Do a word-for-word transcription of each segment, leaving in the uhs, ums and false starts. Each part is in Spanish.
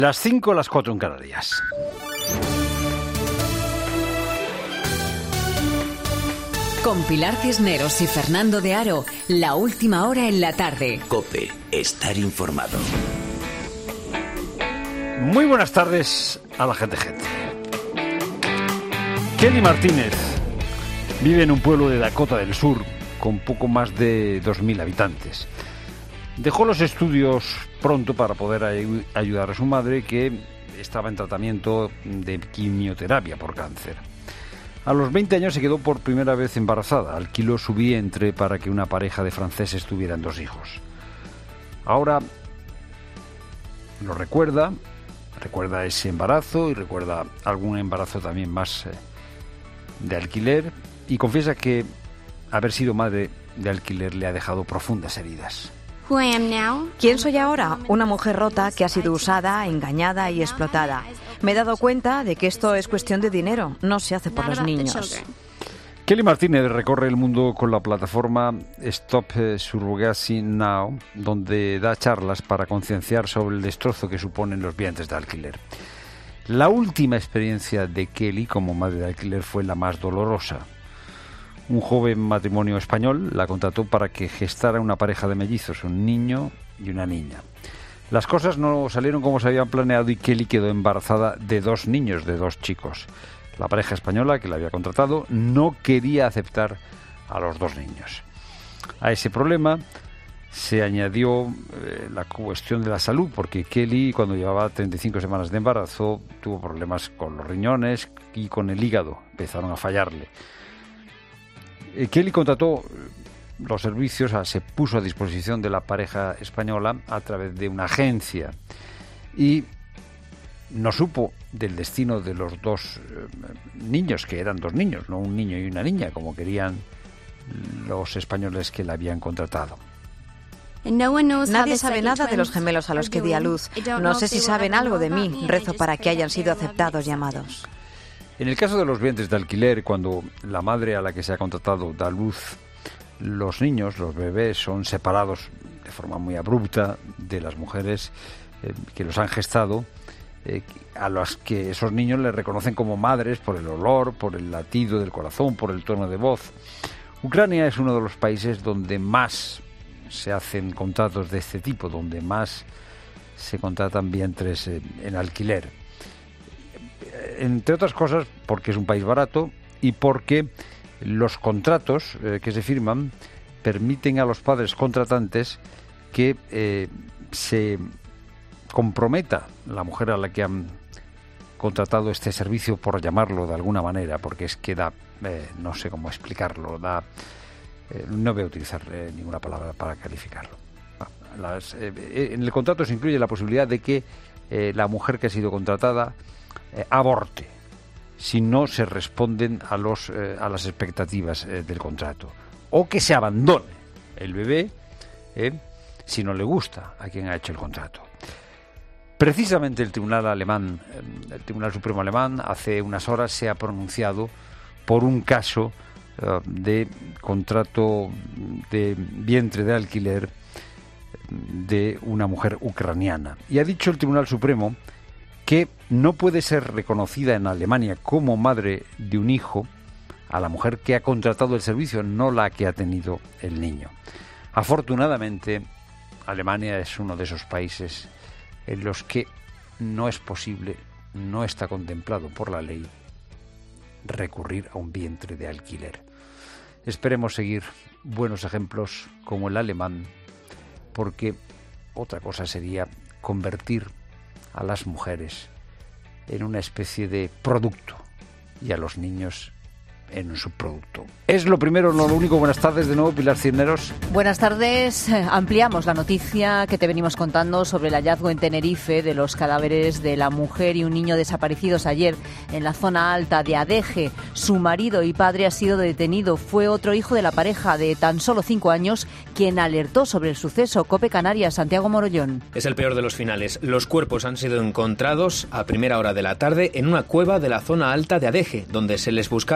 Las cinco, las cuatro en Canarias. Con Pilar Cisneros y Fernando de Aro, la última hora en la tarde. COPE, estar informado. Muy buenas tardes a la gente gente. Kelly Martínez vive en un pueblo de Dakota del Sur con poco más de dos mil habitantes. Dejó los estudios pronto para poder ay- ayudar a su madre, que estaba en tratamiento de quimioterapia por cáncer. A los veinte años se quedó por primera vez embarazada. Alquiló su vientre para que una pareja de franceses tuvieran dos hijos. Ahora lo recuerda, recuerda ese embarazo y recuerda algún embarazo también más eh, de alquiler, y confiesa que haber sido madre de alquiler le ha dejado profundas heridas. ¿Quién soy ahora? Una mujer rota que ha sido usada, engañada y explotada. Me he dado cuenta de que esto es cuestión de dinero, no se hace por los niños. Kelly Martínez recorre el mundo con la plataforma Stop Surrogacy Now, donde da charlas para concienciar sobre el destrozo que suponen los vientres de alquiler. La última experiencia de Kelly como madre de alquiler fue la más dolorosa. Un joven matrimonio español la contrató para que gestara una pareja de mellizos, un niño y una niña. Las cosas no salieron como se habían planeado y Kelly quedó embarazada de dos niños, de dos chicos. La pareja española que la había contratado no quería aceptar a los dos niños. A ese problema se añadió eh, la cuestión de la salud, porque Kelly, cuando llevaba treinta y cinco semanas de embarazo, tuvo problemas con los riñones y con el hígado. Empezaron a fallarle. Kelly contrató los servicios, se puso a disposición de la pareja española a través de una agencia y no supo del destino de los dos eh, niños, que eran dos niños, no un niño y una niña, como querían los españoles que la habían contratado. Nadie sabe nada de los gemelos a los que di a luz. No sé si saben algo de mí. Rezo para que hayan sido aceptados y amados. En el caso de los vientres de alquiler, cuando la madre a la que se ha contratado da luz, los niños, los bebés, son separados de forma muy abrupta de las mujeres eh, que los han gestado, eh, a las que esos niños les reconocen como madres por el olor, por el latido del corazón, por el tono de voz. Ucrania es uno de los países donde más se hacen contratos de este tipo, donde más se contratan vientres eh, en alquiler. Entre otras cosas porque es un país barato y porque los contratos eh, que se firman permiten a los padres contratantes que eh, se comprometa la mujer a la que han contratado este servicio, por llamarlo de alguna manera, porque es que da, eh, no sé cómo explicarlo, da, eh, no voy a utilizar eh, ninguna palabra para calificarlo. Las, eh, en el contrato se incluye la posibilidad de que eh, la mujer que ha sido contratada Eh, aborte si no se responden a los eh, a las expectativas eh, del contrato, o que se abandone el bebé eh, si no le gusta a quien ha hecho el contrato. Precisamente el Tribunal alemán, eh, el Tribunal Supremo alemán, hace unas horas se ha pronunciado por un caso eh, de contrato de vientre de alquiler de una mujer ucraniana, y ha dicho el Tribunal Supremo que no puede ser reconocida en Alemania como madre de un hijo a la mujer que ha contratado el servicio, no la que ha tenido el niño. Afortunadamente, Alemania es uno de esos países en los que no es posible, no está contemplado por la ley, recurrir a un vientre de alquiler. Esperemos seguir buenos ejemplos como el alemán, porque otra cosa sería convertir a las mujeres en una especie de producto y a los niños en un subproducto. Es lo primero, no lo único. Buenas tardes de nuevo, Pilar Cisneros. Buenas tardes. Ampliamos la noticia que te venimos contando sobre el hallazgo en Tenerife de los cadáveres de la mujer y un niño desaparecidos ayer en la zona alta de Adeje. Su marido y padre ha sido detenido. Fue otro hijo de la pareja de tan solo cinco años quien alertó sobre el suceso. COPE Canarias, Santiago Morollón. Es el peor de los finales. Los cuerpos han sido encontrados a primera hora de la tarde en una cueva de la zona alta de Adeje, donde se les buscaba desde ayer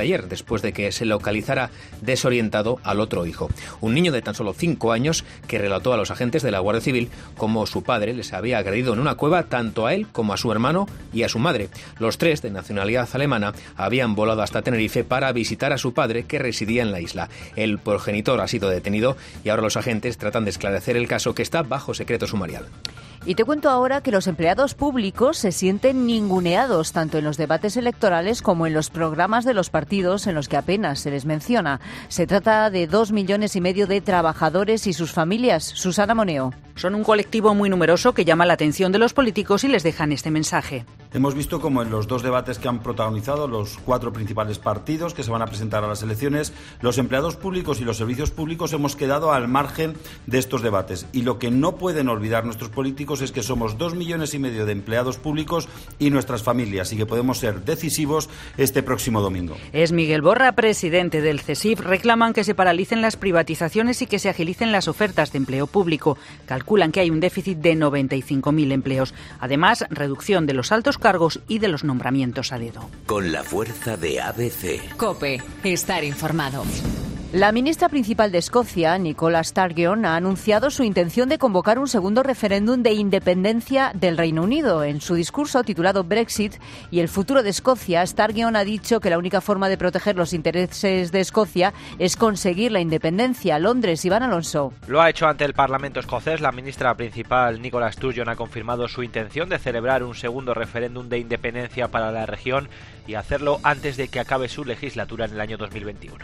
ayer, después de que se localizara desorientado al otro hijo. Un niño de tan solo cinco años que relató a los agentes de la Guardia Civil cómo su padre les había agredido en una cueva tanto a él como a su hermano y a su madre. Los tres, de nacionalidad alemana, habían volado hasta Tenerife para visitar a su padre, que residía en la isla. El progenitor ha sido detenido y ahora los agentes tratan de esclarecer el caso, que está bajo secreto sumarial. Y te cuento ahora que los empleados públicos se sienten ninguneados tanto en los debates electorales como en los programas de los partidos, en los que apenas se les menciona. Se trata de dos millones y medio de trabajadores y sus familias. Susana Moneo. Son un colectivo muy numeroso que llama la atención de los políticos y les dejan este mensaje. Hemos visto como en los dos debates que han protagonizado los cuatro principales partidos que se van a presentar a las elecciones, los empleados públicos y los servicios públicos hemos quedado al margen de estos debates. Y lo que no pueden olvidar nuestros políticos es que somos dos millones y medio de empleados públicos y nuestras familias, y que podemos ser decisivos este próximo domingo. Es Miguel Borra, presidente del CESIF. Reclaman que se paralicen las privatizaciones y que se agilicen las ofertas de empleo público. Calculan que hay un déficit de noventa y cinco mil empleos. Además, reducción de los altos cargos y de los nombramientos a dedo. Con la fuerza de A B C. COPE. Estar informado. La ministra principal de Escocia, Nicola Sturgeon, ha anunciado su intención de convocar un segundo referéndum de independencia del Reino Unido. En su discurso titulado Brexit y el futuro de Escocia, Sturgeon ha dicho que la única forma de proteger los intereses de Escocia es conseguir la independencia. Londres, Iván Alonso. Lo ha hecho ante el Parlamento escocés. La ministra principal, Nicola Sturgeon, ha confirmado su intención de celebrar un segundo referéndum de independencia para la región y hacerlo antes de que acabe su legislatura en el año dos mil veintiuno.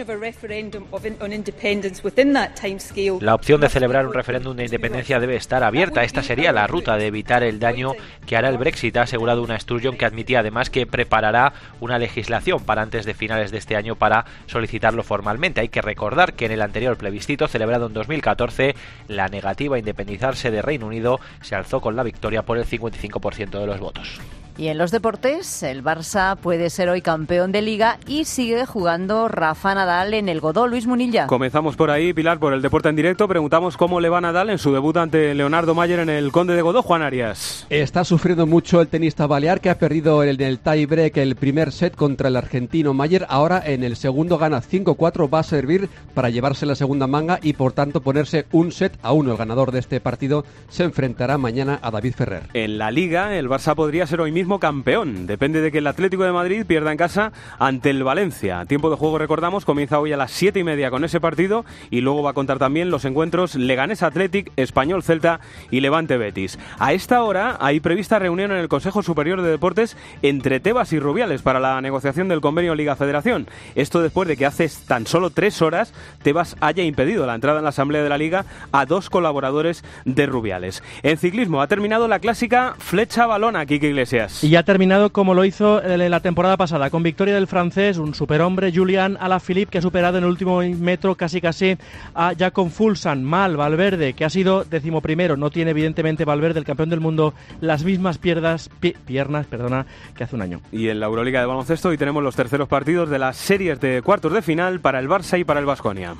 La opción de celebrar un referéndum de independencia debe estar abierta. Esta sería la ruta de evitar el daño que hará el Brexit, ha asegurado una Sturgeon, que admitía además que preparará una legislación para antes de finales de este año para solicitarlo formalmente. Hay que recordar que en el anterior plebiscito, celebrado en dos mil catorce, la negativa a independizarse de Reino Unido se alzó con la victoria por el cincuenta y cinco por ciento de los votos. Y en los deportes, el Barça puede ser hoy campeón de Liga y sigue jugando Rafa Nadal en el Godó. Luis Munilla. Comenzamos por ahí, Pilar, por el deporte en directo. Preguntamos cómo le va Nadal en su debut ante Leonardo Mayer en el Conde de Godó. Juan Arias. Está sufriendo mucho el tenista balear, que ha perdido en el tie-break el primer set contra el argentino Mayer. Ahora en el segundo gana cinco cuatro, va a servir para llevarse la segunda manga y por tanto ponerse un set a uno. El ganador de este partido se enfrentará mañana a David Ferrer. En la Liga, el Barça podría ser hoy mismo campeón. Depende de que el Atlético de Madrid pierda en casa ante el Valencia. Tiempo de juego, recordamos, comienza hoy a las siete y media con ese partido y luego va a contar también los encuentros Leganés Athletic, Español Celta y Levante Betis. A esta hora hay prevista reunión en el Consejo Superior de Deportes entre Tebas y Rubiales para la negociación del convenio Liga-Federación. Esto después de que hace tan solo tres horas Tebas haya impedido la entrada en la Asamblea de la Liga a dos colaboradores de Rubiales. En ciclismo ha terminado la clásica Flecha Valona, Quique Iglesias. Y ha terminado como lo hizo la temporada pasada, con victoria del francés, un superhombre, Julian Alaphilippe, que ha superado en el último metro casi casi a Jakob Fuglsang. Mal Valverde, que ha sido decimoprimero. No tiene evidentemente Valverde, el campeón del mundo, las mismas piernas, pi, piernas perdona, que hace un año. Y en la Euroliga de baloncesto hoy tenemos los terceros partidos de las series de cuartos de final para el Barça y para el Baskonia.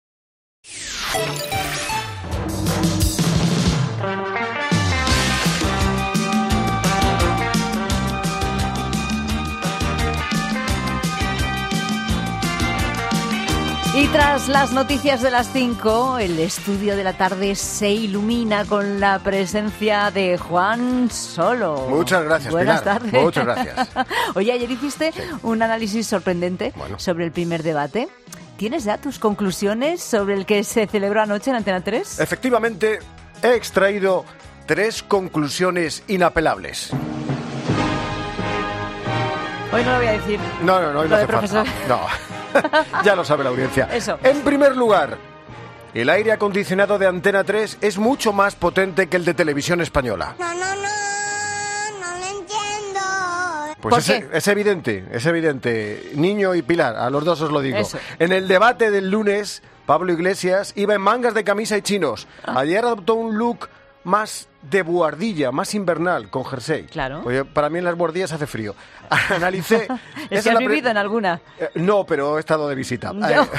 Y tras las noticias de las cinco, el estudio de la tarde se ilumina con la presencia de Juan Solo. Muchas gracias, Buenas Pilar. tardes. Muchas gracias. Oye, ayer hiciste sí. un análisis sorprendente bueno. sobre el primer debate. ¿Tienes ya tus conclusiones sobre el que se celebró anoche en Antena tres? Efectivamente, he extraído tres conclusiones inapelables. Hoy no lo voy a decir. No, no, no, hoy no hace falta. No. Ya lo sabe la audiencia. Eso. En primer lugar, el aire acondicionado de Antena tres es mucho más potente que el de Televisión Española. No, no, no, no lo entiendo. Pues ¿Por es, qué? es evidente, es evidente. Niño y Pilar, a los dos os lo digo. Eso. En el debate del lunes, Pablo Iglesias iba en mangas de camisa y chinos. Ah. Ayer adoptó un look más de buhardilla, más invernal, con jersey. Claro. Oye, para mí en las buhardillas hace frío. Analicé... ¿Es que has vivido pre... en alguna? Eh, no, pero he estado de visita. No. Eh,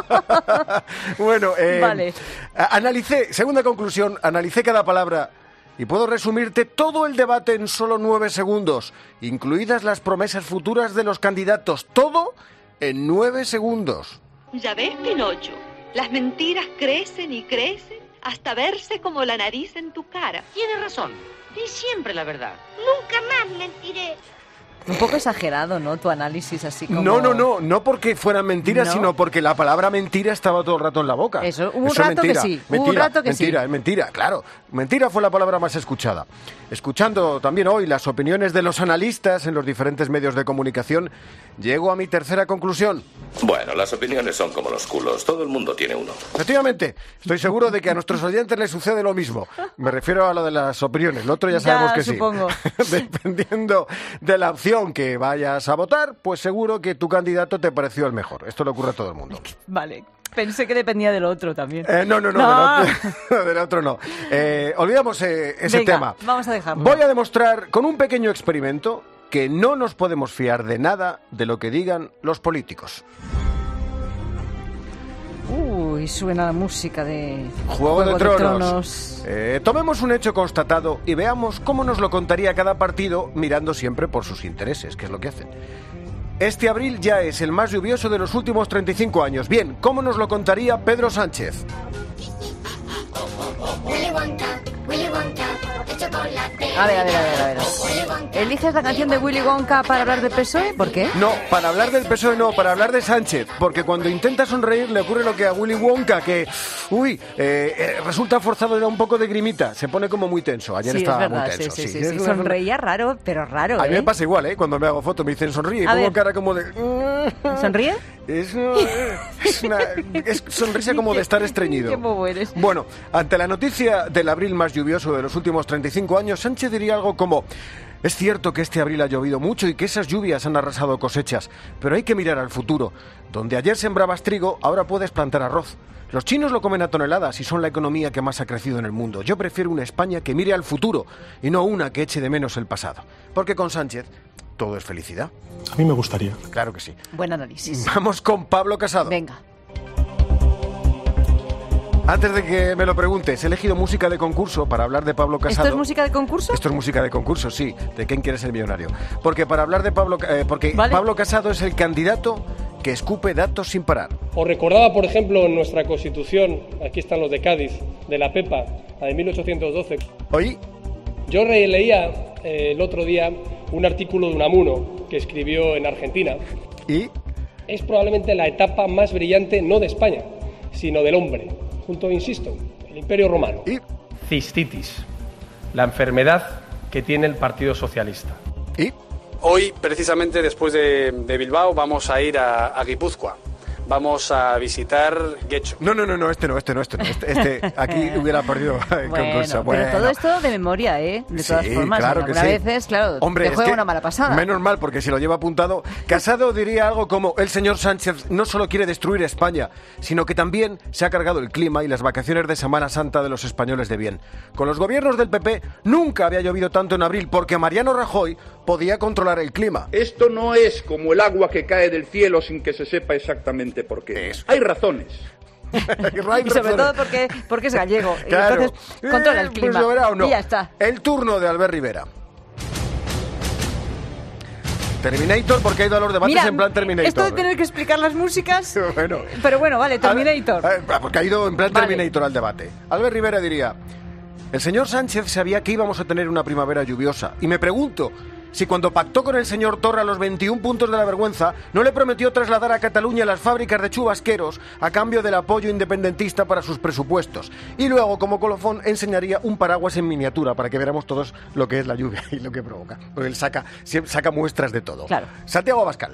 bueno, eh, vale. analicé, segunda conclusión, analicé cada palabra y puedo resumirte todo el debate en solo nueve segundos, incluidas las promesas futuras de los candidatos. Todo en nueve segundos. Ya ves, Pinocho, las mentiras crecen y crecen hasta verse como la nariz en tu cara. Tienes razón, di siempre la verdad. Nunca más mentiré. Un poco exagerado, ¿no? Tu análisis así como... No, no, no, no porque fueran mentiras, ¿No? sino porque la palabra mentira estaba todo el rato en la boca. Eso, hubo un Eso es rato mentira, que sí, mentira, hubo un rato que mentira, sí. es mentira, claro. Mentira fue la palabra más escuchada. Escuchando también hoy las opiniones de los analistas en los diferentes medios de comunicación, llego a mi tercera conclusión. Bueno, las opiniones son como los culos, todo el mundo tiene uno. Efectivamente, estoy seguro de que a nuestros oyentes les sucede lo mismo. Me refiero a lo de las opiniones, lo otro ya sabemos Ya, que supongo. sí. Dependiendo de la opción que vayas a votar, pues seguro que tu candidato te pareció el mejor. Esto le ocurre a todo el mundo. Vale, pensé que dependía del otro también. Eh, no, no, no, No. Del, otro, del otro no. Eh, olvidamos eh, ese Venga, tema. vamos a dejarlo. Voy a demostrar con un pequeño experimento que no nos podemos fiar de nada de lo que digan los políticos. Uy, suena la música de Juego, de Tronos. Tronos. Eh, tomemos un hecho constatado y veamos cómo nos lo contaría cada partido mirando siempre por sus intereses, que es lo que hacen. Este abril ya es el más lluvioso de los últimos treinta y cinco años. Bien, ¿cómo nos lo contaría Pedro Sánchez? Willy Wonka, Willy Wonka, el chocolate. A ver, a ver, a ver, a ver. ¿Eliges la canción de Willy Wonka para hablar de P S O E? ¿Por qué? No, para hablar del P S O E no, para hablar de Sánchez, porque cuando intenta sonreír le ocurre lo que a Willy Wonka, que, uy, eh, eh, resulta forzado, le da un poco de grimita, se pone como muy tenso. Ayer Sí, es estaba verdad, muy tenso. sí, sí, sí, Es sí. una- Sonreía raro, pero raro, A mí ¿eh? me pasa igual, ¿eh? Cuando me hago foto me dicen sonríe y A pongo ver. cara como de... ¿Sonríe? Es, eh, es una es sonrisa como de estar estreñido. Qué bobo eres. Bueno, ante la noticia del abril más lluvioso de los últimos treinta y cinco años, Sánchez diría algo como: es cierto que este abril ha llovido mucho y que esas lluvias han arrasado cosechas, pero hay que mirar al futuro. Donde ayer sembrabas trigo, ahora puedes plantar arroz. Los chinos lo comen a toneladas y son la economía que más ha crecido en el mundo. Yo prefiero una España que mire al futuro y no una que eche de menos el pasado. Porque con Sánchez todo es felicidad. A mí me gustaría. Claro que sí. Buen análisis. Vamos con Pablo Casado. Venga. Antes de que me lo preguntes, he elegido música de concurso para hablar de Pablo Casado. ¿Esto es música de concurso? Esto es música de concurso, sí. ¿De quién quiere ser millonario? Porque para hablar de Pablo... eh, porque Vale. Pablo Casado es el candidato que escupe datos sin parar. Os recordaba, por ejemplo, en nuestra Constitución, aquí están los de Cádiz, de la Pepa, la de mil ochocientos doce. ¿Oí? Yo releía eh, el otro día un artículo de Unamuno que escribió en Argentina. ¿Y? Es probablemente la etapa más brillante, no de España, sino del hombre, junto, insisto, el Imperio Romano. ¿Y? Cistitis, la enfermedad que tiene el Partido Socialista. ¿Y? Hoy, precisamente después de, de Bilbao, vamos a ir a, a Guipúzcoa. Vamos a visitar Guecho. No, no, no, no, este no, este no, este no. Este, este aquí hubiera perdido el Bueno, concurso. pero todo esto de memoria, ¿eh? De todas Sí, formas, claro que algunas sí. veces, claro, Hombre, te es juega que una mala pasada. Menos mal, porque si lo lleva apuntado, Casado diría algo como: el señor Sánchez no solo quiere destruir España, sino que también se ha cargado el clima y las vacaciones de Semana Santa de los españoles de bien. Con los gobiernos del P P nunca había llovido tanto en abril, porque Mariano Rajoy podía controlar el clima. Esto no es como el agua que cae del cielo sin que se sepa exactamente por qué. Hay razones. Y sobre todo porque, porque es gallego. Y Claro. entonces controla el Eh, clima. pues lloverá o no. Y ya está. El turno de Albert Rivera. Terminator, porque ha ido a los debates Mira, en plan Terminator. esto de tener que explicar las músicas... Bueno. Pero bueno, vale, Terminator. A ver, porque ha ido en plan Vale. Terminator al debate. Albert Rivera diría: el señor Sánchez sabía que íbamos a tener una primavera lluviosa. Y me pregunto si cuando pactó con el señor Torra los veintiún puntos de la vergüenza, no le prometió trasladar a Cataluña las fábricas de chubasqueros a cambio del apoyo independentista para sus presupuestos. Y luego, como colofón, enseñaría un paraguas en miniatura para que viéramos todos lo que es la lluvia y lo que provoca. Porque él saca, siempre saca muestras de todo. Claro. Santiago Abascal.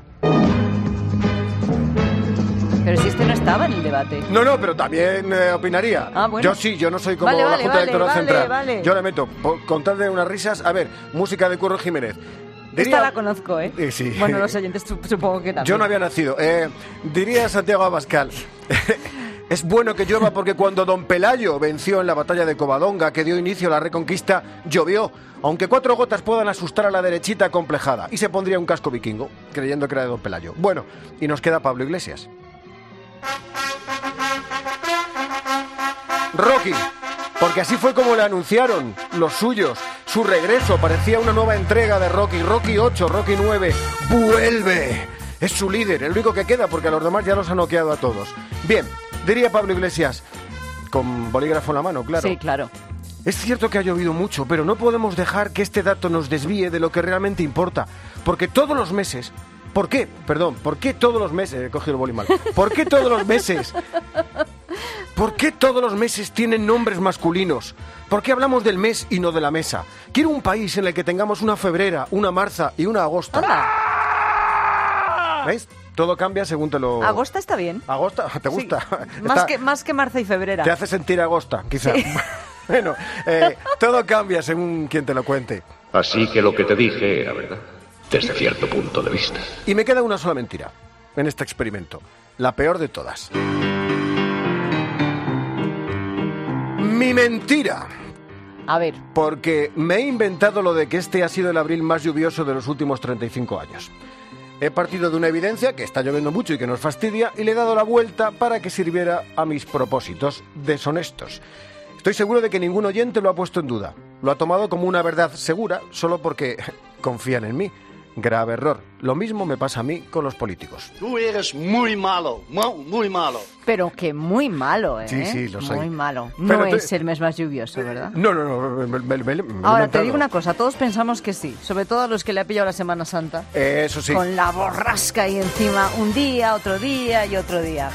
Pero si este no estaba en el debate. No, no, pero también eh, opinaría. Ah, bueno. Yo sí, yo no soy como Vale, la vale, Junta vale, Electoral vale, Central. vale. Yo le meto, por contarle unas risas. A ver, música de Curro Jiménez. Esta la conozco, ¿eh? Eh, sí. Bueno, los oyentes su- supongo que también. Yo no había nacido. Eh, diría Santiago Abascal: es bueno que llueva porque cuando don Pelayo venció en la batalla de Covadonga, que dio inicio a la Reconquista, llovió. Aunque cuatro gotas puedan asustar a la derechita complejada. Y se pondría un casco vikingo, creyendo que era de don Pelayo. Bueno, y nos queda Pablo Iglesias. Rocky, Porque así fue como le anunciaron los suyos. Su regreso parecía una nueva entrega de Rocky. Rocky ocho, Rocky nueve. ¡Vuelve! Es su líder, el único que queda, porque a los demás ya los ha noqueado a todos. Bien, diría Pablo Iglesias, con bolígrafo en la mano, claro. Sí, claro. Es cierto que ha llovido mucho, pero no podemos dejar que este dato nos desvíe de lo que realmente importa. Porque todos los meses... ¿Por qué? Perdón, ¿por qué todos los meses... He cogido el boli mal. ¿Por qué todos los meses... ¿Por qué todos los meses tienen nombres masculinos? ¿Por qué hablamos del mes y no de la mesa? Quiero un país en el que tengamos una febrera, una marza y una agosta. ¡Anda! ¿Ves? Todo cambia según te lo... Agosta está bien. ¿Agosta? ¿Te gusta? Sí. Más, Está... que, más que marzo y febrera. Te hace sentir agosta, quizá. Sí. Bueno, eh, todo cambia según quien te lo cuente. Así que lo que te dije era verdad, desde cierto punto de vista. Y me queda una sola mentira en este experimento. La peor de todas. Mi mentira. A ver. Porque me he inventado lo de que este ha sido el abril más lluvioso de los últimos treinta y cinco años. He partido de una evidencia, que está lloviendo mucho y que nos fastidia, y le he dado la vuelta para que sirviera a mis propósitos deshonestos. Estoy seguro de que ningún oyente lo ha puesto en duda. Lo ha tomado como una verdad segura solo porque confían en mí. Grave error. Lo mismo me pasa a mí con los políticos. Tú eres muy malo, muy malo. Pero que muy malo, ¿eh? Sí, sí, lo soy. Muy malo. No Pero es te... el mes más lluvioso, ¿verdad? No, no, no. Me, me, me, me Ahora, te digo una cosa. Todos pensamos que sí. Sobre todo a los que le ha pillado la Semana Santa. Eh, eso sí. Con la borrasca ahí encima. Un día, otro día y otro día.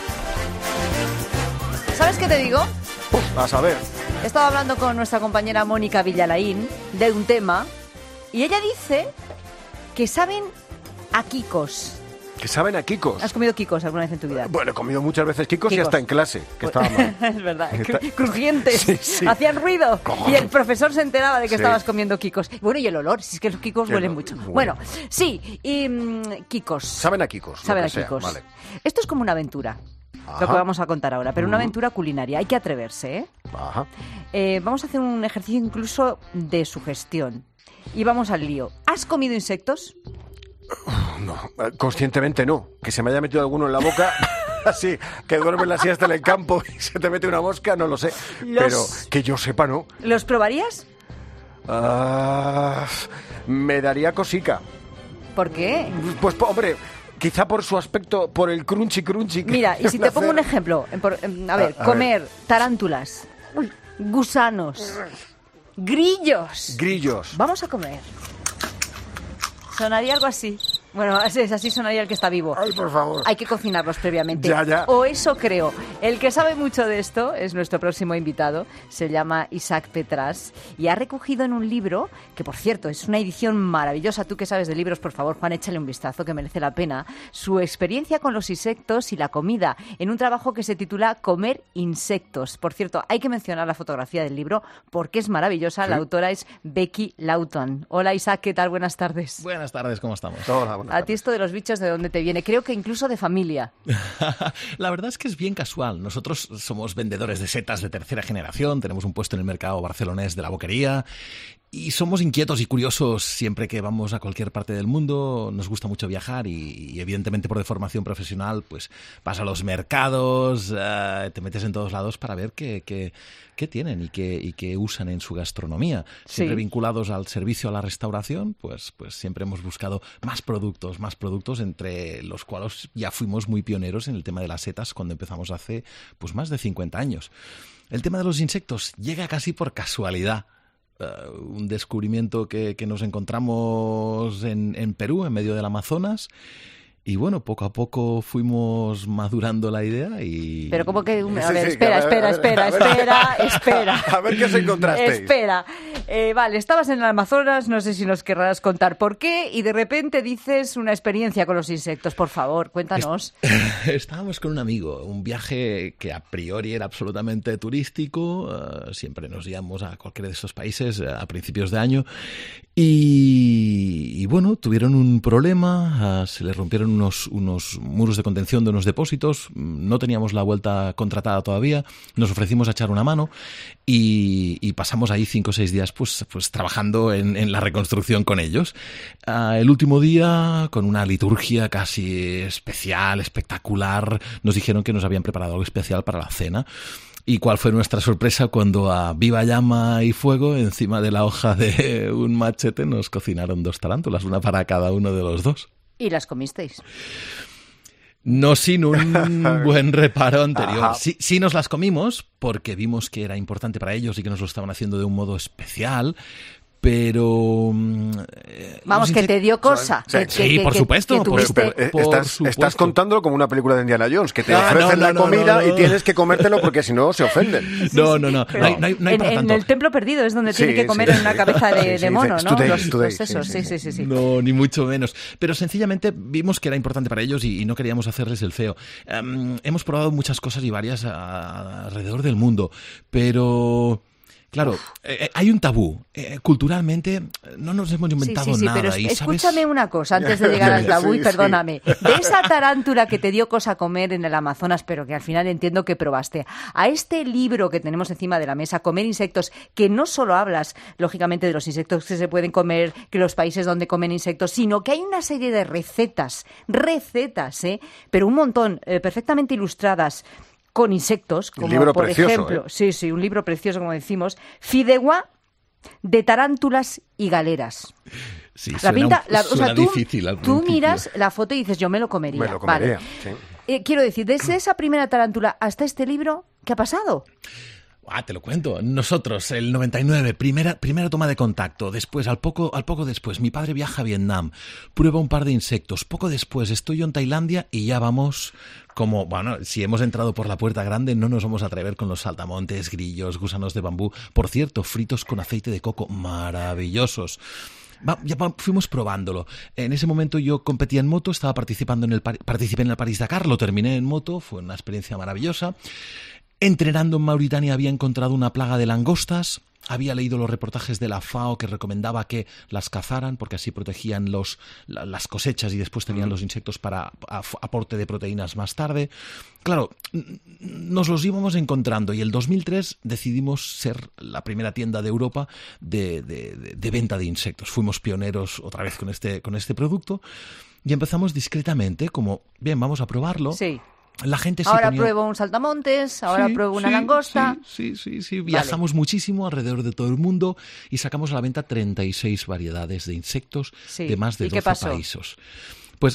¿Sabes qué te digo? Uf, a saber. He estado hablando con nuestra compañera Mónica Villalaín de un tema y ella dice que saben a quicos. ¿Que saben a quicos? ¿Has comido quicos alguna vez en tu vida? Bueno, he comido muchas veces quicos, quicos. y hasta en clase, que estaba mal. Es verdad, Está... crujientes, sí, sí. Hacían ruido y el profesor se enteraba de que sí. estabas comiendo quicos. Bueno, y el olor, si es que los quicos que huelen no, mucho. bueno. Bueno, sí, y um, quicos. Saben a quicos. Saben a sea, quicos. Vale. Esto es como una aventura. Ajá. Lo que vamos a contar ahora, pero una aventura culinaria. Hay que atreverse, ¿eh? Ajá. Eh, vamos a hacer un ejercicio incluso de sugestión. Y vamos al lío. ¿Has comido insectos? No, conscientemente no. Que se me haya metido alguno en la boca, así, que duermes la siesta en el campo y se te mete una mosca, no lo sé. Los... Pero que yo sepa, no. ¿Los probarías? Uh, me daría cosica. ¿Por qué? Pues, hombre... Quizá por su aspecto, por el crunchy crunchy. Que Mira, y si te hacer... pongo un ejemplo, por, a ver, a, a comer ver. tarántulas, gusanos, grillos. Grillos. Vamos a comer. Sonaría algo así. Bueno, así, así sonaría el que está vivo. Ay, por favor. Hay que cocinarlos previamente. Ya, ya. O eso creo. El que sabe mucho de esto es nuestro próximo invitado. Se llama Isaac Petras y ha recogido en un libro, que por cierto es una edición maravillosa. Tú que sabes de libros, por favor, Juan, échale un vistazo que merece la pena. Su experiencia con los insectos y la comida en un trabajo que se titula Comer insectos. Por cierto, hay que mencionar la fotografía del libro porque es maravillosa. ¿Sí? La autora es Becky Lawton. Hola Isaac, ¿qué tal? Buenas tardes. Buenas tardes, ¿cómo estamos? Hola. A ti esto de los bichos, ¿de dónde te viene? Creo que incluso de familia. La verdad es que es bien casual. Nosotros somos vendedores de setas de tercera generación, tenemos un puesto en el mercado barcelonés de la boquería y somos inquietos y curiosos siempre que vamos a cualquier parte del mundo. Nos gusta mucho viajar y, y evidentemente por deformación profesional pues vas a los mercados, uh, te metes en todos lados para ver qué, qué, qué tienen y qué, y qué usan en su gastronomía. Siempre sí. Vinculados al servicio, a la restauración, pues, pues siempre hemos buscado más productos, más productos, entre los cuales ya fuimos muy pioneros en el tema de las setas cuando empezamos hace pues más de cincuenta años. El tema de los insectos llega casi por casualidad. Uh, un descubrimiento que, que nos encontramos en, en Perú, en medio del Amazonas. Y bueno, poco a poco fuimos madurando la idea y... Pero como que... A ver, sí, sí, espera, a ver, espera, a ver, espera, a ver, espera, espera. A ver qué os encontrasteis. Espera. Eh, vale, estabas en el Amazonas, no sé si nos querrás contar por qué, y de repente dices una experiencia con los insectos. Por favor, cuéntanos. Est- Estábamos con un amigo, un viaje que a priori era absolutamente turístico, uh, siempre nos íbamos a cualquiera de esos países uh, a principios de año, y, y bueno, tuvieron un problema, uh, se les rompieron unos, unos muros de contención de unos depósitos, no teníamos la vuelta contratada todavía, nos ofrecimos a echar una mano y, y pasamos ahí cinco o seis días pues, pues trabajando en, en la reconstrucción con ellos. Uh, el último día, con una liturgia casi especial, espectacular, nos dijeron que nos habían preparado algo especial para la cena. ¿Y cuál fue nuestra sorpresa cuando a viva llama y fuego, encima de la hoja de un machete, nos cocinaron dos tarántulas, una para cada uno de los dos? ¿Y las comisteis? No sin un buen reparo anterior. Ajá. Sí, sí nos las comimos porque vimos que era importante para ellos y que nos lo estaban haciendo de un modo especial. Pero... Eh, Vamos, que te dio cosa. Sí, que, sí, que, por, que, supuesto, que por, tuviste... por, por estás, supuesto. Estás contándolo como una película de Indiana Jones, que te Ah, ofrecen no, no, la no, comida no, no. y tienes que comértelo porque si no se ofenden. No, no, no. Pero no, hay, no, hay, no hay en, para en tanto. el templo perdido es donde Sí, tiene que comer sí, en una sí. cabeza de, Sí, sí, de mono, dice, ¿no? today, Los, today, los esos, sí, sí, sí, sí, sí. No, ni mucho menos. Pero sencillamente vimos que era importante para ellos y, y no queríamos hacerles el feo. Um, hemos probado muchas cosas y varias a, a, alrededor del mundo, pero... Claro, eh, hay un tabú. Eh, culturalmente no nos hemos inventado sí, sí, sí, nada. pero y, escúchame ¿sabes? una cosa antes de llegar al tabú, Sí, y sí. perdóname. De esa tarántula que te dio cosa comer en el Amazonas, pero que al final entiendo que probaste, a este libro que tenemos encima de la mesa, Comer insectos, que no solo hablas, lógicamente, de los insectos que se pueden comer, que los países donde comen insectos, sino que hay una serie de recetas, recetas, ¿eh? Pero un montón, eh, perfectamente ilustradas, con insectos, como libro por precioso, ejemplo, ¿eh? sí, sí, un libro precioso, como decimos, Fideuá de tarántulas y galeras. Sí, La suena, pinta, la, o suena sea, tú, difícil al tú principio. miras la foto y dices, yo me lo comería. Me lo comería, Vale. sí. Eh, quiero decir, desde esa primera tarántula hasta este libro, ¿qué ha pasado? Ah, te lo cuento. Nosotros, el noventa y nueve, primera, primera toma de contacto. Después, al poco, al poco después, mi padre viaja a Vietnam, prueba un par de insectos. Poco después, estoy yo en Tailandia y ya vamos como, bueno, si hemos entrado por la puerta grande, no nos vamos a atrever con los saltamontes, grillos, gusanos de bambú. Por cierto, fritos con aceite de coco, maravillosos. Va, ya va, fuimos probándolo. En ese momento yo competía en moto, estaba participando en el participé en el París-Dakar, lo terminé en moto, fue una experiencia maravillosa. Entrenando en Mauritania había encontrado una plaga de langostas, había leído los reportajes de la FAO que recomendaba que las cazaran porque así protegían los, la, las cosechas y después tenían los insectos para a, aporte de proteínas más tarde. Claro, nos los íbamos encontrando y el dos mil tres decidimos ser la primera tienda de Europa de, de, de, de venta de insectos. Fuimos pioneros otra vez con este, con este producto y empezamos discretamente como, bien, vamos a probarlo. Sí. La gente ahora ponía... pruebo un saltamontes, ahora sí, pruebo una sí, langosta. Sí, sí, sí, sí. Viajamos vale. muchísimo alrededor de todo el mundo y sacamos a la venta treinta y seis variedades de insectos sí. de más de doce países. Pues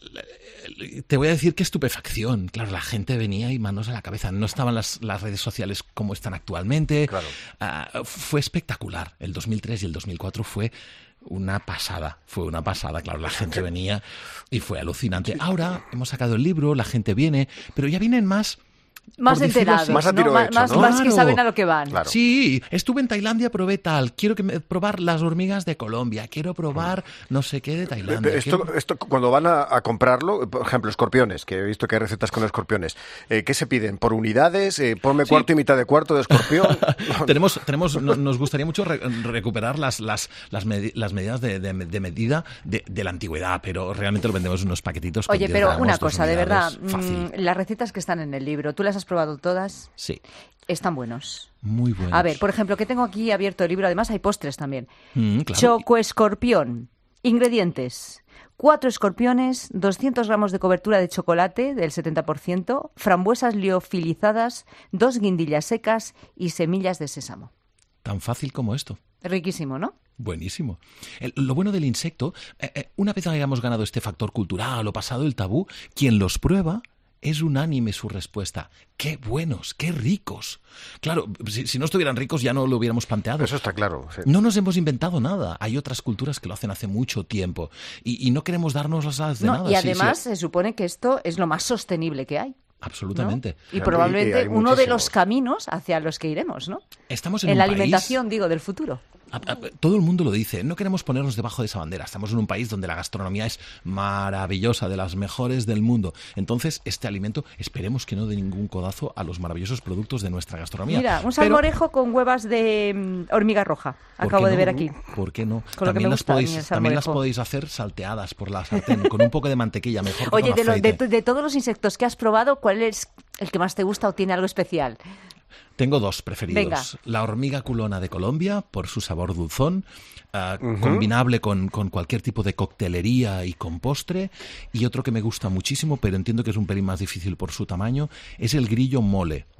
te voy a decir qué estupefacción. Claro, la gente venía y manos a la cabeza. No estaban las, las redes sociales como están actualmente. Claro. Uh, fue espectacular. El dos mil tres y el dos mil cuatro fue una pasada. Fue una pasada. Claro, la gente venía y fue alucinante. Ahora hemos sacado el libro, la gente viene, pero ya vienen más... Más enterados, más, a tiro ¿no? hecho, más, ¿no? más Claro. que saben a lo que van. Claro. Sí, estuve en Tailandia, probé tal, quiero que me, probar las hormigas de Colombia, quiero probar no sé qué de Tailandia. Esto, quiero... esto cuando van a, a comprarlo, por ejemplo, escorpiones, que he visto que hay recetas con escorpiones, eh, ¿qué se piden? ¿Por unidades? Eh, ¿Ponme sí. cuarto y mitad de cuarto de escorpión? tenemos, tenemos, no, nos gustaría mucho re, recuperar las, las, las, medi las medidas de, de, de medida de, de la antigüedad, pero realmente lo vendemos en unos paquetitos. Oye, con pero gramos, una cosa, de verdad, fácil. Las recetas que están en el libro, ¿tú las has probado todas? Sí. Están buenos. Muy buenos. A ver, por ejemplo, que tengo aquí abierto el libro, además hay postres también. Mm, claro. Chocoescorpión. Ingredientes. Cuatro escorpiones, doscientos gramos de cobertura de chocolate del setenta por ciento, frambuesas liofilizadas, dos guindillas secas y semillas de sésamo. Tan fácil como esto. Riquísimo, ¿no? Buenísimo. El, lo bueno del insecto, eh, eh, una vez hayamos ganado este factor cultural o pasado el tabú, quien los prueba... es unánime su respuesta. ¡Qué buenos! ¡Qué ricos! Claro, si, si no estuvieran ricos ya no lo hubiéramos planteado. Eso está claro. Sí. No nos hemos inventado nada. Hay otras culturas que lo hacen hace mucho tiempo. Y, y no queremos darnos las alas de no, nada. Y además sí, sí. se supone que esto es lo más sostenible que hay. Absolutamente. ¿No? Y probablemente y uno de los caminos hacia los que iremos, ¿no? Estamos en, en un la país... alimentación, digo, del futuro. Todo el mundo lo dice, no queremos ponernos debajo de esa bandera, estamos en un país donde la gastronomía es maravillosa, de las mejores del mundo, entonces este alimento esperemos que no dé ningún codazo a los maravillosos productos de nuestra gastronomía. Mira, un salmorejo Pero, con huevas de um, hormiga roja, acabo de no? ver aquí. ¿Por qué no? Con también, las gusta, podéis, también las podéis hacer salteadas por la sartén, con un poco de mantequilla, mejor que Oye, con de, lo, aceite. de, de todos los insectos que has probado, ¿cuál es el que más te gusta o tiene algo especial? Tengo dos preferidos. Venga. La hormiga culona de Colombia, por su sabor dulzón, uh, Uh-huh. combinable con, con cualquier tipo de coctelería y con postre. Y otro que me gusta muchísimo, pero entiendo que es un pelín más difícil por su tamaño, es el grillo mole.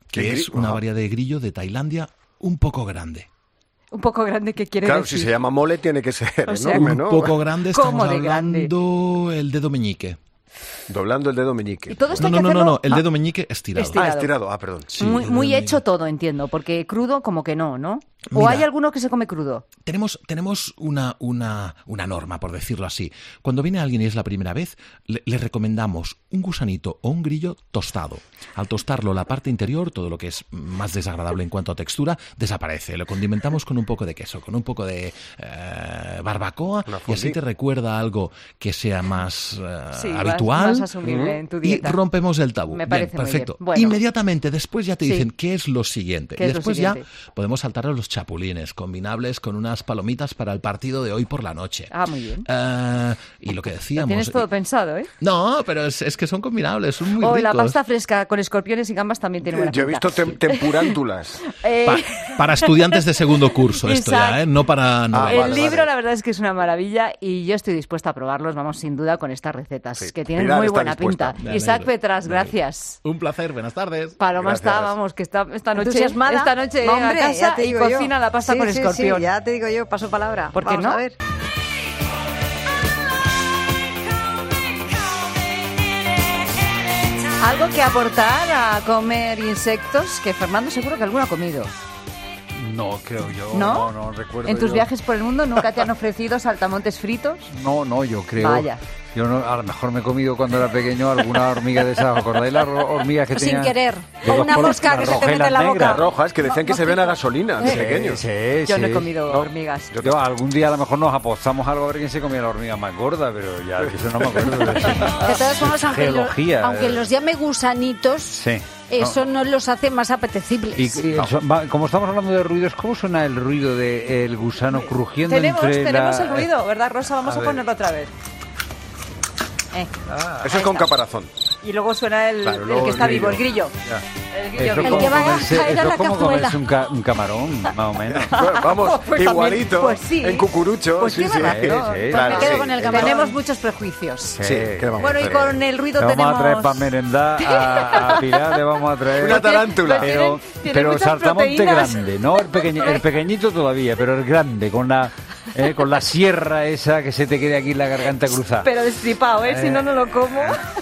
que es una variedad de grillo de Tailandia un poco grande. Un poco grande, ¿qué quiere claro, decir? Claro, si se llama mole tiene que ser o sea, enorme, ¿no? Un poco grande, estamos ¿Cómo de hablando grande? el dedo meñique. Doblando el dedo meñique. ¿Y todo esto no, hay no, que no, no, no, el ah, dedo meñique estirado. estirado. Ah, estirado, ah, perdón. Sí, muy muy meñique. hecho todo, entiendo, porque crudo como que no, ¿no? ¿O Mira, hay alguno que se come crudo? Tenemos, tenemos una, una, una norma, por decirlo así. Cuando viene alguien y es la primera vez, le, le recomendamos un gusanito o un grillo tostado. Al tostarlo, la parte interior, todo lo que es más desagradable en cuanto a textura, desaparece. Lo condimentamos con un poco de queso, con un poco de eh, barbacoa, y así te recuerda algo que sea más eh, sí, habitual. Más, más asumible mm. en tu dieta. Y rompemos el tabú. Me parece bien, perfecto. Muy bien. Bueno. Inmediatamente después ya te sí. dicen qué es lo siguiente. ¿Qué y es después lo siguiente? ya podemos saltar a los chapulines, combinables con unas palomitas para el partido de hoy por la noche. Ah, muy bien. Uh, y lo que decíamos... Lo tienes todo y... pensado, ¿eh? No, pero es, es que son combinables, son muy oh, ricos. La pasta fresca con escorpiones y gambas también tiene buena Yo he pinta. visto tem tempurántulas. eh... pa para estudiantes de segundo curso esto ya, ¿eh? No para... No, ah, vale, el vale, libro vale. la verdad es que es una maravilla y yo estoy dispuesta a probarlos, vamos, sin duda, con estas recetas, sí. que tienen Pilar muy buena dispuesta. pinta. Isaac Petras, gracias. Un placer, buenas tardes. Paloma gracias. está, vamos, que está esta noche, entusiasmada. esta noche llega Hombre, a casa y cocina yo. la pasta sí, con sí, escorpión. Sí, ya te digo yo, paso palabra. ¿Por qué Vamos no? a ver. ¿Algo que aportar a comer insectos? Que Fernando seguro que alguno ha comido. No, creo yo. ¿No? No, no recuerdo. ¿En tus yo. viajes por el mundo nunca te han ofrecido saltamontes fritos? No, no, yo creo. Vaya. Yo no, a lo mejor me he comido cuando era pequeño alguna hormiga de esas. ¿Acordáis las hormigas que tenían? Sin querer. O una mosca que se te mete en la boca. Las rojas, que decían que se ven a gasolina de sí, pequeños. Sí, yo sí. no he comido no, hormigas. Yo, yo, algún día a lo mejor nos apostamos algo a ver quién se comía la hormiga más gorda, pero ya eso no me acuerdo. De, eso. De todas formas, aunque, Geología, lo, aunque eh. los llame gusanitos... Sí. Eso no. no los hace más apetecibles. Y, y no. eso, va, como estamos hablando de ruidos, ¿cómo suena el ruido del de gusano crujiendo tenemos, entre Tenemos la... el ruido, ¿verdad, Rosa? Vamos a, a ponerlo otra vez. Eh. Ah, eso es con caparazón. Y luego suena el, claro, el que está el vivo, el grillo. El, grillo el que va a caer a la como cazuela. comerse un, ca un camarón, más o menos. Bueno, vamos, pues igualito, pues sí. en cucurucho. Pues sí, sí. sí, sí, sí, pues claro, me quedo sí. con el camarón. Tenemos muchos prejuicios. Sí, ¿qué vamos bueno, a y con el ruido le vamos tenemos... a traer para merendar a, a Pilar, le vamos a traer... Una tarántula. Pero, tiene pero saltamonte proteínas. grande, no el, pequeño, el pequeñito todavía, pero el grande, con la... Eh, con la sierra esa que se te quede aquí en la garganta cruzada. Pero destripado, ¿eh? eh. Si no, no lo como.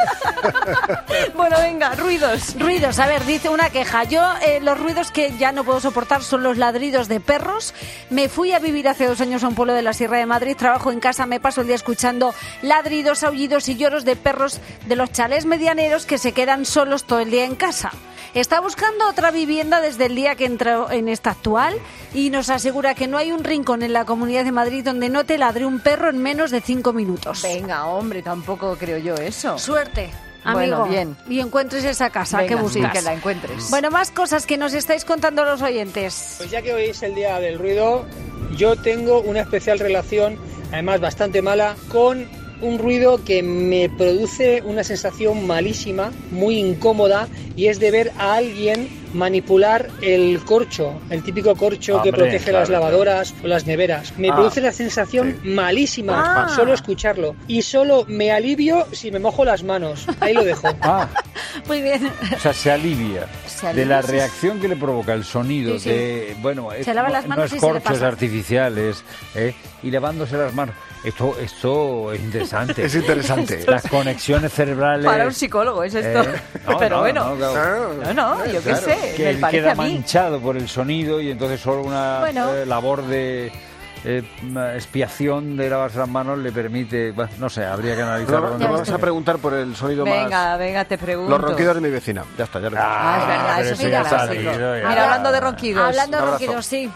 Bueno, venga, ruidos. Ruidos, a ver, dice una queja. Yo, eh, los ruidos que ya no puedo soportar son los ladridos de perros. Me fui a vivir hace dos años a un pueblo de la Sierra de Madrid. Trabajo en casa, me paso el día escuchando ladridos, aullidos y lloros de perros de los chalés medianeros que se quedan solos todo el día en casa. Está buscando otra vivienda desde el día que entró en esta actual y nos asegura que no hay un rincón en la Comunidad de Madrid donde no te ladre un perro en menos de cinco minutos. Venga, hombre, tampoco creo yo eso. Suerte, amigo. Bueno, bien. Y encuentres esa casa. Venga, que buscas. Sí, que la encuentres. Bueno, más cosas que nos estáis contando los oyentes. Pues ya que hoy es el día del ruido, yo tengo una especial relación, además bastante mala, con un ruido que me produce una sensación malísima, muy incómoda, y es de ver a alguien manipular el corcho, el típico corcho Hombre, que protege claro, las lavadoras claro. o las neveras. Me ah, produce una sensación sí. malísima, ah. solo escucharlo. Y solo me alivio si me mojo las manos. Ahí lo dejo. Ah. Muy bien. O sea, se alivia, se alivia de la reacción que le provoca el sonido sí, sí. de... Bueno, se es, lava no, las manos no es y corchos artificiales, ¿eh? Y lavándose las manos. Esto, esto es interesante. Es interesante. Las conexiones cerebrales... Para un psicólogo es esto. Eh, no, Pero no, bueno, no, claro. no, no, yo claro, qué sé, que me él parece queda a mí. manchado por el sonido y entonces solo una bueno. eh, labor de... Eh, expiación de lavarse las manos le permite, bueno, no sé, habría que analizarlo. No, no, vamos a preguntar por el sonido venga, más... Venga, venga, te pregunto. Los ronquidos de mi vecina. Ya está, ya lo he Ah, ah es verdad, eso es un clásico. Mira, hablando de ronquidos. Hablando de ronquidos, sí.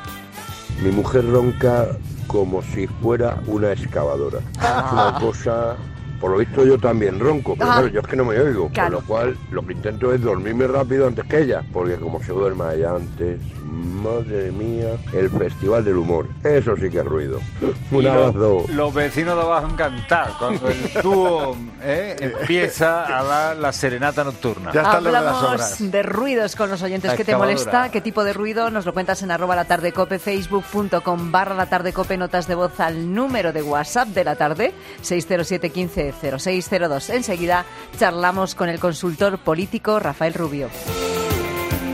Mi mujer ronca como si fuera una excavadora. Ah. Es una cosa... Por lo visto yo también ronco, pero ah. claro, yo es que no me oigo, claro. Con lo cual lo que intento es dormirme rápido antes que ella, porque como se duerma ella antes, madre mía, el festival del humor, eso sí que es ruido. Un abrazo. Lo, los vecinos lo van a encantar cuando el dúo eh, empieza a dar la serenata nocturna. Ya están Hablamos las de ruidos con los oyentes. La ¿Qué te molesta? ¿Qué tipo de ruido? Nos lo cuentas en arroba la tarde cope, facebook.com barra la tarde cope, notas de voz al número de WhatsApp de la tarde, seis cero siete quince cero seis cero dos. Enseguida charlamos con el consultor político Rafael Rubio.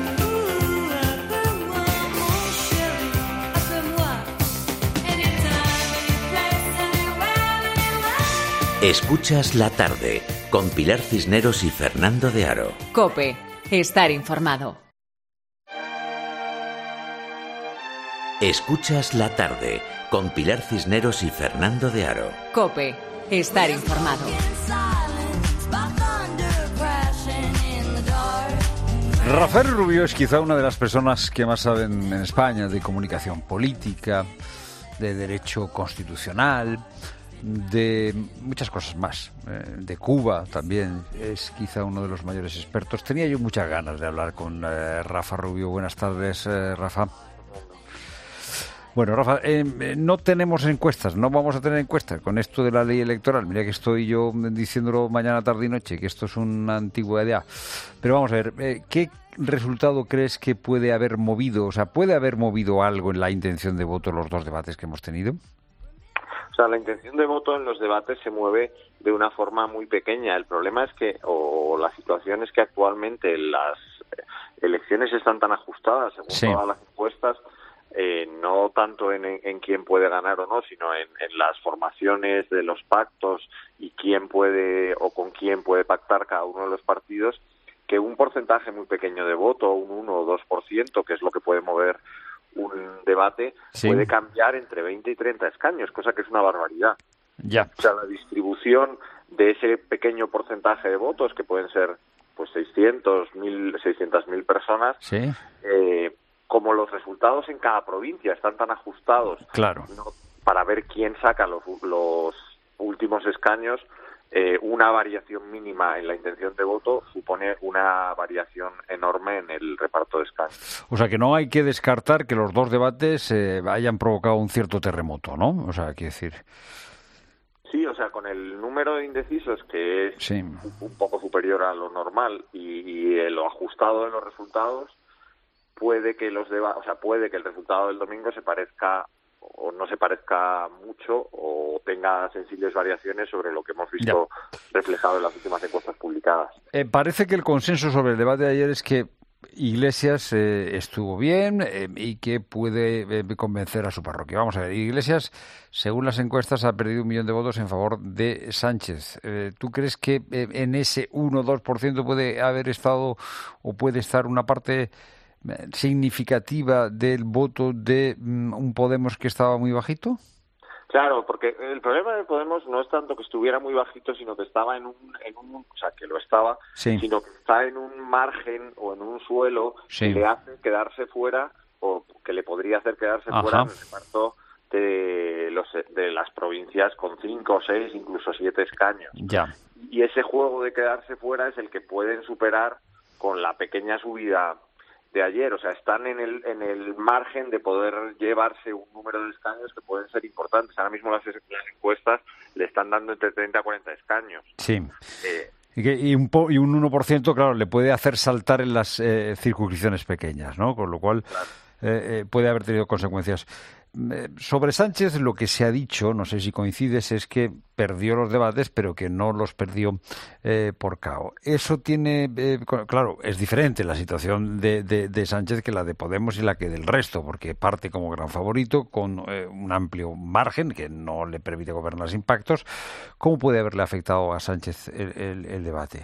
Escuchas la tarde con Pilar Cisneros y Fernando de Aro. COPE. Estar informado. Escuchas la tarde con Pilar Cisneros y Fernando de Aro. COPE. Estar informado. Rafael Rubio es quizá una de las personas que más saben en España de comunicación política, de derecho constitucional, de muchas cosas más. Eh, de Cuba también es quizá uno de los mayores expertos. Tenía yo muchas ganas de hablar con eh, Rafa Rubio. Buenas tardes, eh, Rafa. Bueno, Rafa, eh, no tenemos encuestas, no vamos a tener encuestas con esto de la ley electoral. Mira que estoy yo diciéndolo mañana, tarde y noche, que esto es una antigüedad. Pero vamos a ver, eh, ¿qué resultado crees que puede haber movido, o sea, puede haber movido algo en la intención de voto los dos debates que hemos tenido? O sea, la intención de voto en los debates se mueve de una forma muy pequeña. El problema es que, o la situación es que actualmente las elecciones están tan ajustadas, según sí. todas las encuestas, Eh, no tanto en, en quién puede ganar o no, sino en, en las formaciones de los pactos y quién puede o con quién puede pactar cada uno de los partidos, que un porcentaje muy pequeño de voto, un uno o dos por ciento, que es lo que puede mover un debate, sí. puede cambiar entre veinte y treinta escaños, cosa que es una barbaridad. Ya. O sea, la distribución de ese pequeño porcentaje de votos, que pueden ser pues seiscientos mil, seiscientas mil personas, sí. eh, como los resultados en cada provincia están tan ajustados, claro. ¿no? Para ver quién saca los, los últimos escaños, eh, una variación mínima en la intención de voto supone una variación enorme en el reparto de escaños. O sea que no hay que descartar que los dos debates eh, hayan provocado un cierto terremoto, ¿no? O sea, quiero decir... Sí, o sea, con el número de indecisos que es sí. un, un poco superior a lo normal y, y lo ajustado de los resultados, puede que los deba- o sea, puede que el resultado del domingo se parezca o no se parezca mucho o tenga sensibles variaciones sobre lo que hemos visto ya. reflejado en las últimas encuestas publicadas. Eh, parece que el consenso sobre el debate de ayer es que Iglesias eh, estuvo bien eh, y que puede eh, convencer a su parroquia. Vamos a ver, Iglesias, según las encuestas, ha perdido un millón de votos en favor de Sánchez. Eh, ¿Tú crees que eh, en ese uno o dos por ciento puede haber estado o puede estar una parte significativa del voto de um, un Podemos que estaba muy bajito? Claro, porque el problema de Podemos no es tanto que estuviera muy bajito, sino que estaba en un, en un o sea, que lo estaba, sí. sino que está en un margen o en un suelo sí. que le hace quedarse fuera o que le podría hacer quedarse Ajá. fuera en el reparto de, los, de las provincias con cinco, seis, incluso siete escaños. Ya. Y ese juego de quedarse fuera es el que pueden superar con la pequeña subida de ayer, o sea, están en el en el margen de poder llevarse un número de escaños que pueden ser importantes. Ahora mismo las, las encuestas le están dando entre treinta a cuarenta escaños. Sí. Eh, y, que, y, un po, y un uno por ciento, claro, le puede hacer saltar en las eh, circunscripciones pequeñas, ¿no? Con lo cual claro. eh, eh, puede haber tenido consecuencias. Eh, sobre Sánchez, lo que se ha dicho, no sé si coincides, es que perdió los debates, pero que no los perdió eh, por K O. Eso tiene, eh, claro, es diferente la situación de, de, de Sánchez que la de Podemos y la que del resto, porque parte como gran favorito con eh, un amplio margen que no le permite gobernar sin pactos. ¿Cómo puede haberle afectado a Sánchez el, el, el debate?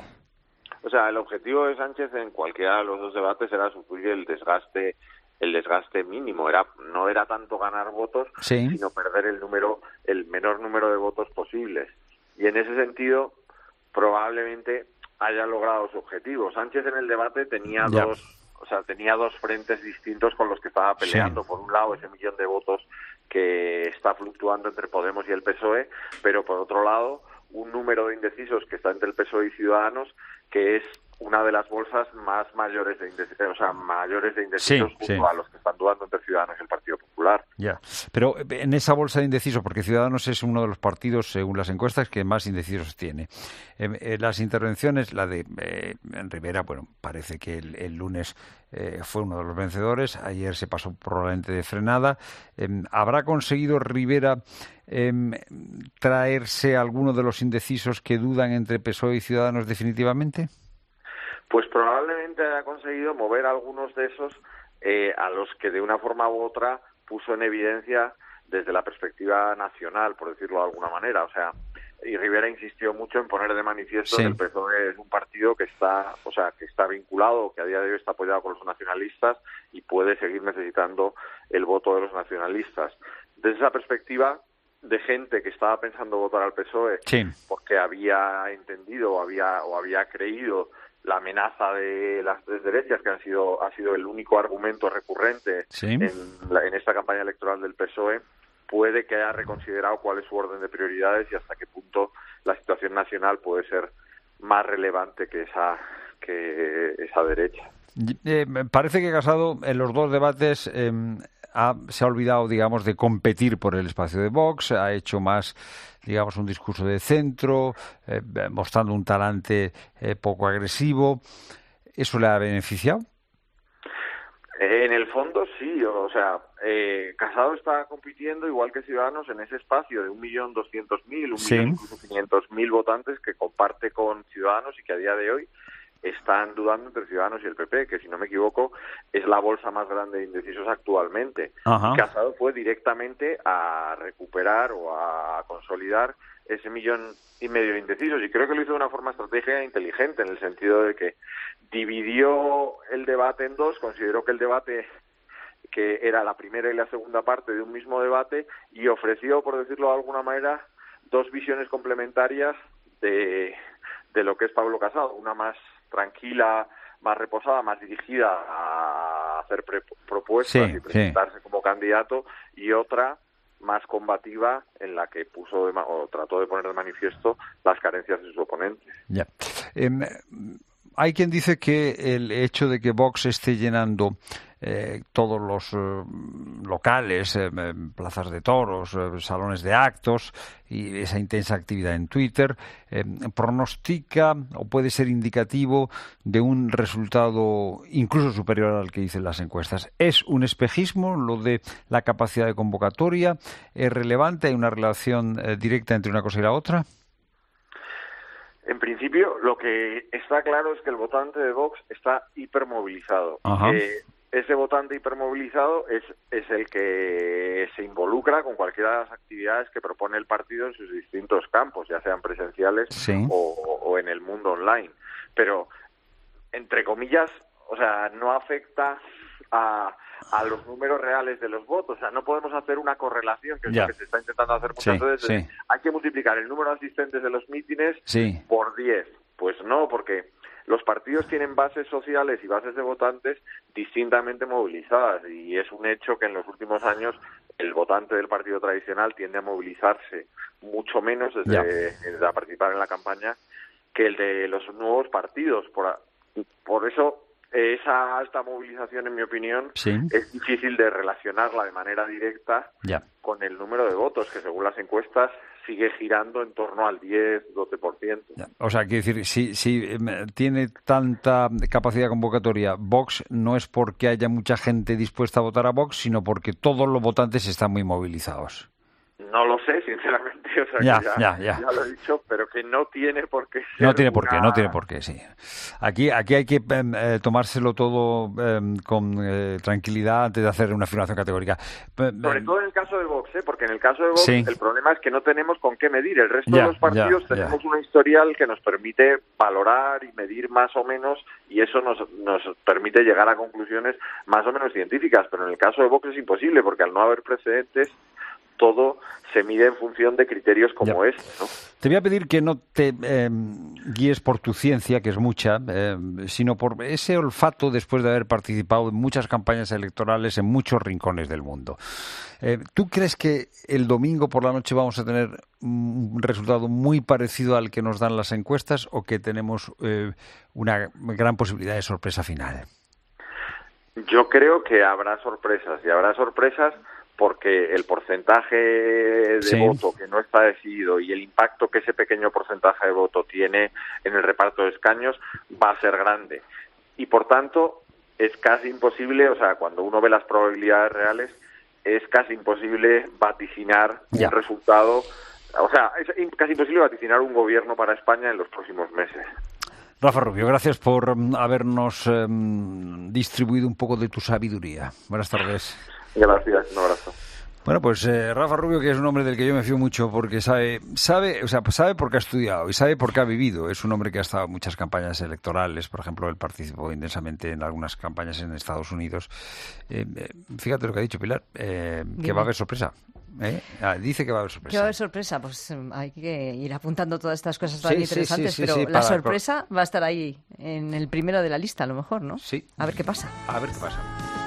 O sea, el objetivo de Sánchez en cualquiera de los dos debates era sufrir el desgaste el desgaste mínimo, era no era tanto ganar votos, sí. sino perder el número, el menor número de votos posibles. Y en ese sentido, probablemente haya logrado su objetivo. Sánchez en el debate tenía ya. dos, o sea, tenía dos frentes distintos con los que estaba peleando. Sí. Por un lado, ese millón de votos que está fluctuando entre Podemos y el P S O E, pero por otro lado, un número de indecisos que está entre el P S O E y Ciudadanos, que es una de las bolsas más mayores de indecisos, o sea, mayores de indecisos sí, junto sí. a los que están dudando entre Ciudadanos y el Partido Popular. Ya, pero en esa bolsa de indecisos, porque Ciudadanos es uno de los partidos, según las encuestas, que más indecisos tiene. Eh, eh, las intervenciones, la de eh, Rivera, bueno, parece que el, el lunes eh, fue uno de los vencedores, ayer se pasó probablemente de frenada. Eh, ¿Habrá conseguido Rivera eh, traerse a alguno de los indecisos que dudan entre P S O E y Ciudadanos definitivamente? Pues probablemente haya conseguido mover a algunos de esos eh, a los que de una forma u otra puso en evidencia desde la perspectiva nacional, por decirlo de alguna manera. O sea, y Rivera insistió mucho en poner de manifiesto sí. que el P S O E es un partido que está, o sea, que está vinculado, que a día de hoy está apoyado por los nacionalistas y puede seguir necesitando el voto de los nacionalistas. Desde esa perspectiva, de gente que estaba pensando votar al P S O E sí. porque había entendido o había o había creído la amenaza de las tres derechas, que han sido ha sido el único argumento recurrente sí. en, la, en esta campaña electoral del P S O E, puede que haya reconsiderado cuál es su orden de prioridades y hasta qué punto la situación nacional puede ser más relevante que esa que esa derecha. Eh, parece que Casado en los dos debates eh, ha, se ha olvidado, digamos, de competir por el espacio de Vox, ha hecho más, digamos, un discurso de centro, eh, mostrando un talante eh, poco agresivo. ¿Eso le ha beneficiado? En el fondo sí, o sea, eh, Casado está compitiendo igual que Ciudadanos en ese espacio de un millón doscientos mil, un sí. millón incluso quinientos mil votantes que comparte con Ciudadanos y que a día de hoy están dudando entre Ciudadanos y el P P, que si no me equivoco es la bolsa más grande de indecisos actualmente. Ajá. Casado fue directamente a recuperar o a consolidar ese millón y medio de indecisos y creo que lo hizo de una forma estratégica e inteligente, en el sentido de que dividió el debate en dos, consideró que el debate que era la primera y la segunda parte de un mismo debate y ofreció, por decirlo de alguna manera, dos visiones complementarias de, de lo que es Pablo Casado, una más tranquila, más reposada, más dirigida a hacer pre- propuestas sí, y presentarse sí. como candidato, y otra más combativa en la que puso de ma- o trató de poner de manifiesto las carencias de sus oponentes. Ya. Eh, hay quien dice que el hecho de que Vox esté llenando eh, todos los eh, locales, eh, plazas de toros, eh, salones de actos y esa intensa actividad en Twitter, eh, pronostica o puede ser indicativo de un resultado incluso superior al que dicen las encuestas. ¿Es un espejismo lo de la capacidad de convocatoria? ¿Es relevante? ¿Hay una relación eh, directa entre una cosa y la otra? En principio, lo que está claro es que el votante de Vox está hipermovilizado. Ajá. Eh, ese votante hipermovilizado es, es el que se involucra con cualquiera de las actividades que propone el partido en sus distintos campos, ya sean presenciales sí. o, o en el mundo online. Pero, entre comillas, o sea, no afecta a, a los números reales de los votos. O sea, no podemos hacer una correlación, que es ya. lo que se está intentando hacer muchas sí, veces. Sí. Hay que multiplicar el número de asistentes de los mítines sí. por diez. Pues no, porque los partidos tienen bases sociales y bases de votantes distintamente movilizadas, y es un hecho que en los últimos años el votante del partido tradicional tiende a movilizarse mucho menos desde, desde a participar en la campaña que el de los nuevos partidos. Por, por eso esa alta movilización, en mi opinión, sí. es difícil de relacionarla de manera directa ya. con el número de votos, que según las encuestas sigue girando en torno al diez, doce por ciento. Ya. O sea, quiero decir, si, si tiene tanta capacidad convocatoria Vox, no es porque haya mucha gente dispuesta a votar a Vox, sino porque todos los votantes están muy movilizados. No lo sé, sinceramente, o sea, ya, que ya, ya, ya. ya lo he dicho, pero que no tiene por qué ser. No tiene por una... qué, no tiene por qué, sí. Aquí, aquí hay que eh, tomárselo todo eh, con eh, tranquilidad antes de hacer una afirmación categórica. Sobre todo en el caso de Vox, ¿eh? Porque en el caso de Vox sí. el problema es que no tenemos con qué medir. El resto ya, de los partidos ya, tenemos ya. una historial que nos permite valorar y medir más o menos, y eso nos, nos permite llegar a conclusiones más o menos científicas. Pero en el caso de Vox es imposible, porque al no haber precedentes, todo se mide en función de criterios como ya. este, ¿no? Te voy a pedir que no te eh, guíes por tu ciencia, que es mucha, eh, sino por ese olfato después de haber participado en muchas campañas electorales en muchos rincones del mundo. Eh, ¿Tú crees que el domingo por la noche vamos a tener un resultado muy parecido al que nos dan las encuestas, o que tenemos eh, una gran posibilidad de sorpresa final? Yo creo que habrá sorpresas, y habrá sorpresas porque el porcentaje de sí. voto que no está decidido y el impacto que ese pequeño porcentaje de voto tiene en el reparto de escaños va a ser grande. Y por tanto es casi imposible, o sea, cuando uno ve las probabilidades reales, es casi imposible vaticinar ya. un resultado, o sea, es casi imposible vaticinar un gobierno para España en los próximos meses. Rafa Rubio, gracias por um, habernos um, distribuido un poco de tu sabiduría. Buenas tardes. Gracias, un abrazo. Bueno, pues eh, Rafa Rubio, que es un hombre del que yo me fío mucho porque sabe, sabe, o sea, sabe porque ha estudiado y sabe porque ha vivido. Es un hombre que ha estado en muchas campañas electorales, por ejemplo, él participó intensamente en algunas campañas en Estados Unidos. Eh, eh, fíjate lo que ha dicho Pilar, eh, que va a haber sorpresa. ¿Eh? Ah, dice que va a haber sorpresa. ¿Que va a haber sorpresa? Pues um, hay que ir apuntando todas estas cosas tan sí, interesantes, sí, sí, pero sí, sí, la para, sorpresa para... va a estar ahí, en el primero de la lista, a lo mejor, ¿no? Sí. A ver qué pasa. A ver qué pasa.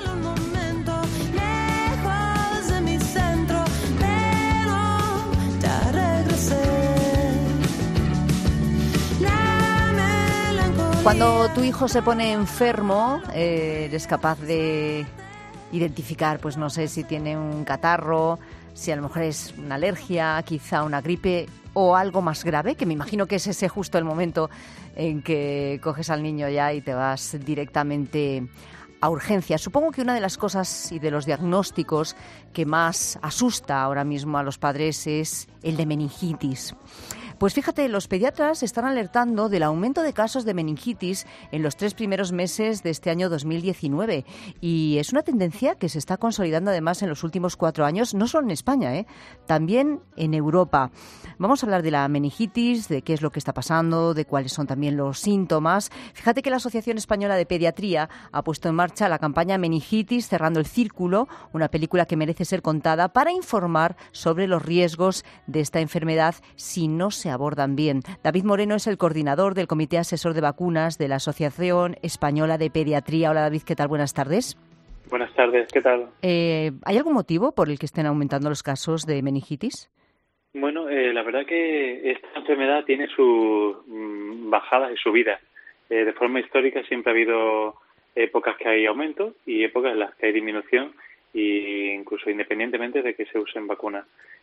Cuando tu hijo se pone enfermo, eh, eres capaz de identificar, pues no sé si tiene un catarro, si a lo mejor es una alergia, quizá una gripe o algo más grave, que me imagino que es ese justo el momento en que coges al niño ya y te vas directamente a urgencias. Supongo que una de las cosas y de los diagnósticos que más asusta ahora mismo a los padres es el de meningitis. Pues fíjate, los pediatras están alertando del aumento de casos de meningitis en los tres primeros meses de este año dos mil diecinueve. Y es una tendencia que se está consolidando además en los últimos cuatro años, no solo en España, ¿eh? También en Europa. Vamos a hablar de la meningitis, de qué es lo que está pasando, de cuáles son también los síntomas. Fíjate que la Asociación Española de Pediatría ha puesto en marcha la campaña Meningitis Cerrando el Círculo, una película que merece ser contada para informar sobre los riesgos de esta enfermedad si no se abordan bien. David Moreno es el coordinador del Comité Asesor de Vacunas de la Asociación Española de Pediatría. Hola David, ¿qué tal? Buenas tardes. Buenas tardes, ¿qué tal? Eh, ¿Hay algún motivo por el que estén aumentando los casos de meningitis? Bueno, eh, la verdad que esta enfermedad tiene sus mmm, bajadas y subidas. Eh, de forma histórica siempre ha habido épocas que hay aumento y épocas en las que hay disminución, e incluso independientemente de que se usen vacunas.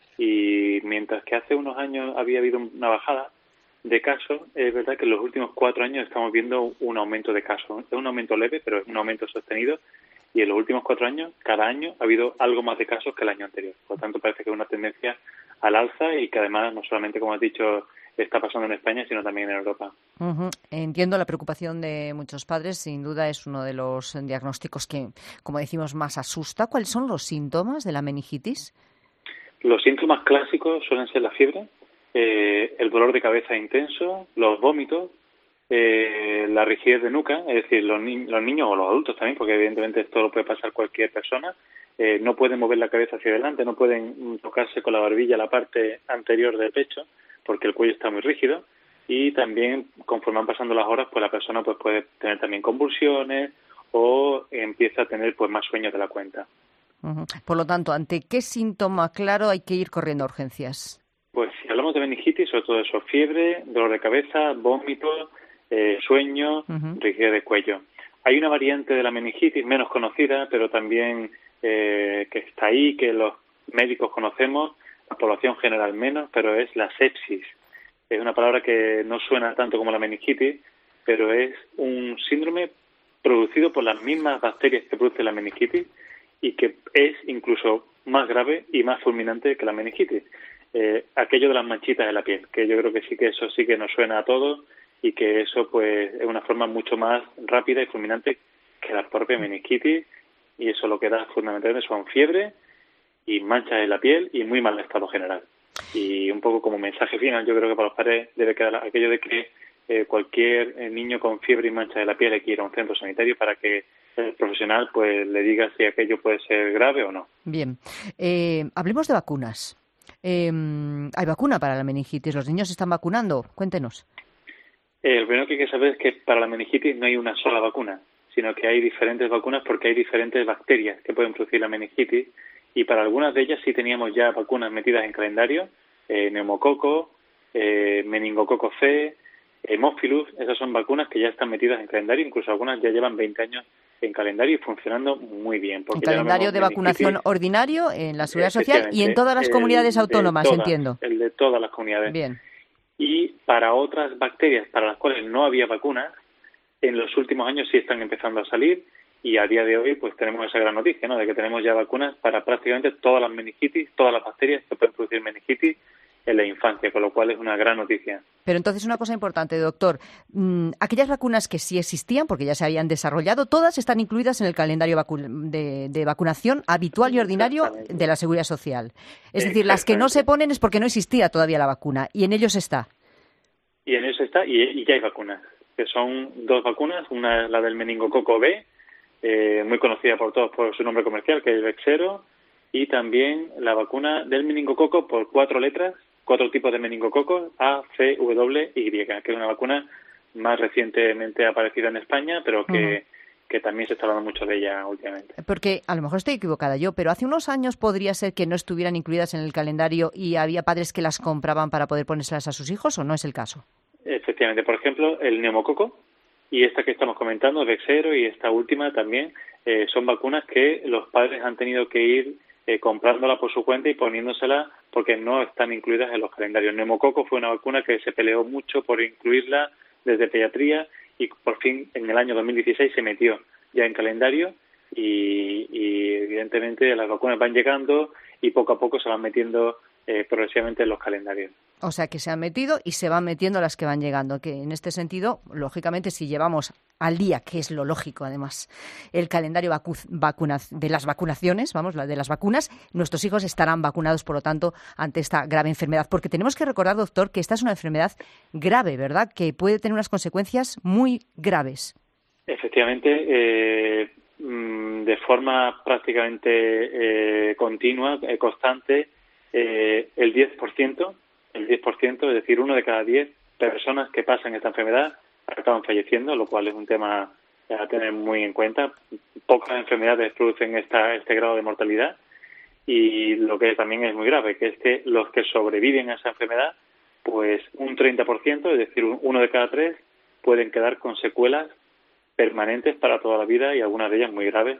Y mientras que hace unos años había habido una bajada de casos, es verdad que en los últimos cuatro años estamos viendo un aumento de casos. Es un aumento leve, pero es un aumento sostenido. Y en los últimos cuatro años, cada año, ha habido algo más de casos que el año anterior. Por lo tanto, parece que es una tendencia al alza y que además, no solamente, como has dicho, está pasando en España, sino también en Europa. Uh-huh. Entiendo la preocupación de muchos padres. Sin duda es uno de los diagnósticos que, como decimos, más asusta. ¿Cuáles son los síntomas de la meningitis? Los síntomas clásicos suelen ser la fiebre, eh, el dolor de cabeza intenso, los vómitos, eh, la rigidez de nuca, es decir, los, ni- los niños o los adultos también, porque evidentemente esto lo puede pasar cualquier persona, eh, no pueden mover la cabeza hacia adelante, no pueden tocarse con la barbilla la parte anterior del pecho, porque el cuello está muy rígido, y también conforme van pasando las horas, pues la persona pues puede tener también convulsiones o empieza a tener pues más sueños de la cuenta. Uh-huh. Por lo tanto, ¿ante qué síntoma claro hay que ir corriendo a urgencias? Pues si hablamos de meningitis, sobre todo eso, fiebre, dolor de cabeza, vómito, eh, sueño, uh-huh. rigidez de cuello. Hay una variante de la meningitis menos conocida, pero también eh, que está ahí, que los médicos conocemos, la población general menos, pero es la sepsis. Es una palabra que no suena tanto como la meningitis, pero es un síndrome producido por las mismas bacterias que produce la meningitis, y que es incluso más grave y más fulminante que la meningitis. Eh, aquello de las manchitas en la piel, que yo creo que sí que eso sí que nos suena a todos y que eso pues es una forma mucho más rápida y fulminante que la propia meningitis, y eso lo que da fundamentalmente son fiebre y manchas en la piel y muy mal estado general. Y un poco como mensaje final, yo creo que para los padres debe quedar aquello de que eh, cualquier eh, niño con fiebre y manchas en la piel hay que ir a un centro sanitario para que el profesional pues le diga si aquello puede ser grave o no. Bien, eh, hablemos de vacunas. Eh, ¿Hay vacuna para la meningitis? ¿Los niños se están vacunando? Cuéntenos. Eh, lo primero que hay que saber es que para la meningitis no hay una sola vacuna, sino que hay diferentes vacunas porque hay diferentes bacterias que pueden producir la meningitis, y para algunas de ellas sí teníamos ya vacunas metidas en calendario, eh, neumococo, eh, meningococo C, hemófilus. Esas son vacunas que ya están metidas en calendario, incluso algunas ya llevan veinte años en calendario y funcionando muy bien. Porque el calendario de vacunación ordinario en la Seguridad Social y en todas las comunidades autónomas, todas, entiendo. El de todas las comunidades. Bien. Y para otras bacterias para las cuales no había vacunas, en los últimos años sí están empezando a salir, y a día de hoy pues tenemos esa gran noticia, ¿no?, de que tenemos ya vacunas para prácticamente todas las meningitis, todas las bacterias que pueden producir meningitis, en la infancia, con lo cual es una gran noticia. Pero entonces una cosa importante, doctor, aquellas vacunas que sí existían, porque ya se habían desarrollado, todas están incluidas en el calendario vacu- de, de vacunación habitual y ordinario de la Seguridad Social. Es decir, las que no se ponen es porque no existía todavía la vacuna, y en ellos está. Y en eso está, y, y ya hay vacunas, que son dos vacunas, una es la del meningococo B, eh, muy conocida por todos por su nombre comercial, que es Bexsero, y también la vacuna del meningococo por cuatro letras, cuatro tipos de meningococos, A, C, W, Y, que es una vacuna más recientemente aparecida en España, pero que, uh-huh. que también se está hablando mucho de ella últimamente. Porque a lo mejor estoy equivocada yo, pero hace unos años podría ser que no estuvieran incluidas en el calendario y había padres que las compraban para poder ponérselas a sus hijos, ¿o no es el caso? Efectivamente, por ejemplo, el neumococo y esta que estamos comentando, Bexsero, y esta última también, eh, son vacunas que los padres han tenido que ir Eh, comprándola por su cuenta y poniéndosela porque no están incluidas en los calendarios. El neumococo fue una vacuna que se peleó mucho por incluirla desde pediatría y por fin en el año dos mil dieciséis se metió ya en calendario y, y evidentemente las vacunas van llegando y poco a poco se van metiendo eh, progresivamente en los calendarios. O sea, que se han metido y se van metiendo las que van llegando, que en este sentido, lógicamente, si llevamos al día, que es lo lógico además, el calendario vacu- vacuna- de las vacunaciones, vamos, la de las vacunas, nuestros hijos estarán vacunados, por lo tanto, ante esta grave enfermedad. Porque tenemos que recordar, doctor, que esta es una enfermedad grave, ¿verdad?, que puede tener unas consecuencias muy graves. Efectivamente, eh, de forma prácticamente eh, continua, eh, constante, eh, el diez por ciento, el diez por ciento, es decir, uno de cada diez personas que pasan esta enfermedad acaban falleciendo, lo cual es un tema a tener muy en cuenta. Pocas enfermedades producen esta, este grado de mortalidad y lo que también es muy grave, que es que los que sobreviven a esa enfermedad, pues un treinta por ciento, es decir, uno de cada tres, pueden quedar con secuelas permanentes para toda la vida y algunas de ellas muy graves.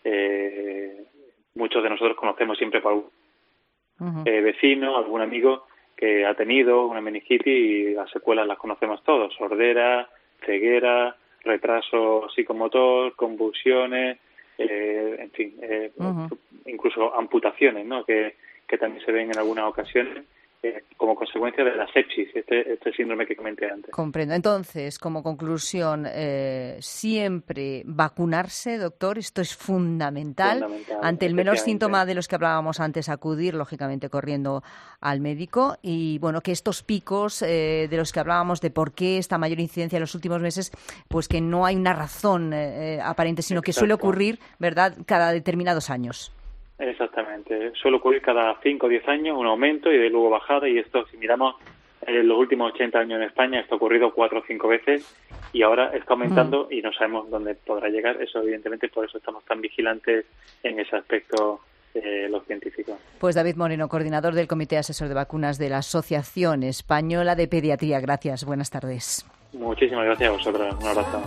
Eh, muchos de nosotros conocemos siempre por algún uh-huh. eh, vecino, algún amigo que ha tenido una meningitis y las secuelas las conocemos todos: sordera, ceguera, retraso psicomotor, convulsiones, eh, en fin, eh, uh-huh. incluso amputaciones, ¿no?, que, que también se ven en algunas ocasiones eh, como consecuencia de la sepsis, este, este síndrome que comenté antes. Comprendo. Entonces, como conclusión, eh, siempre vacunarse, doctor, esto es fundamental. fundamental Ante el menor síntoma de los que hablábamos antes, acudir, lógicamente, corriendo al médico. Y, bueno, que estos picos eh, de los que hablábamos, de por qué esta mayor incidencia en los últimos meses, pues que no hay una razón eh, aparente, sino que Exacto. suele ocurrir, ¿verdad?, cada determinados años. Exactamente. Suele ocurrir cada cinco o diez años un aumento y de luego bajada, y esto, si miramos en los últimos ochenta años en España, esto ha ocurrido cuatro o cinco veces y ahora está aumentando uh-huh. y no sabemos dónde podrá llegar. Eso, evidentemente, por eso estamos tan vigilantes en ese aspecto eh, los científicos. Pues David Moreno, coordinador del Comité Asesor de Vacunas de la Asociación Española de Pediatría. Gracias. Buenas tardes. Muchísimas gracias a vosotros. Un abrazo.